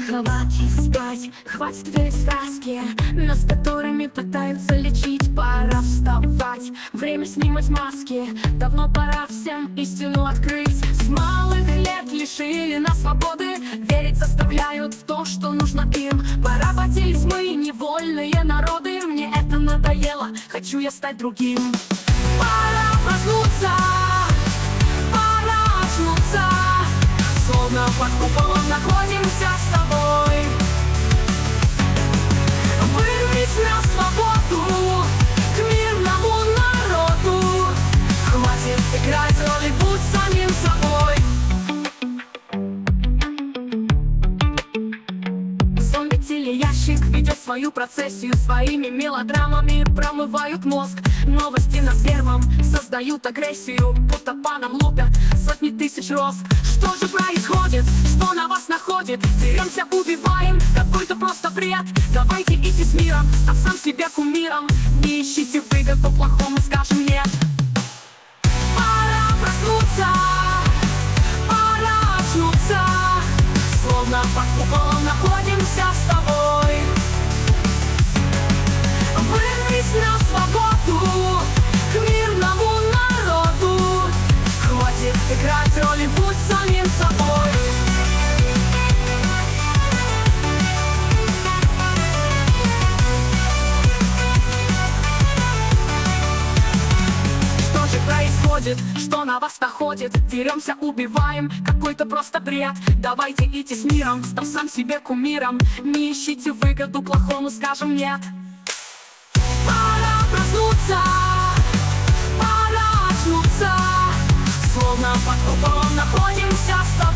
Хватит спать, хватит верить в сказки, нас которыми пытаются лечить. Пора вставать, время снимать маски. Давно пора всем истину открыть. С малых лет лишили нас свободы, верить заставляют в то, что нужно им. Поработились мы, невольные народы. Мне это надоело, хочу я стать другим. Пора проснуться, пора очнуться. Словно под куполом находимся с тобой. Вырвись на свободу, к мирному народу. Хватит играть роли, будь самим собой. Зомби-телеящик ведет свою процессию, своими мелодрамами промывают мозг. Новости на первом создают агрессию, будто по нам лупят сотни тысяч роз. Что же происходит? Что на вас находит? Деремся, убиваем, какой-то просто бред. Давайте идти с миром, став сам себе кумиром. Не ищите выгоду, плохому скажем нет. Пора проснуться, пора очнуться. Словно под куполом находимся с тобой. Вырвись на свободу, к мирному народу. Хватит играть роли, будь самим собой. Что же происходит? Что на вас находит? Деремся, убиваем, какой-то просто бред. Давайте идти с миром, став сам себе кумиром. Не ищите выгоду, плохому скажем нет. Пора проснуться, пора очнуться. Словно под куполом находимся с тобой.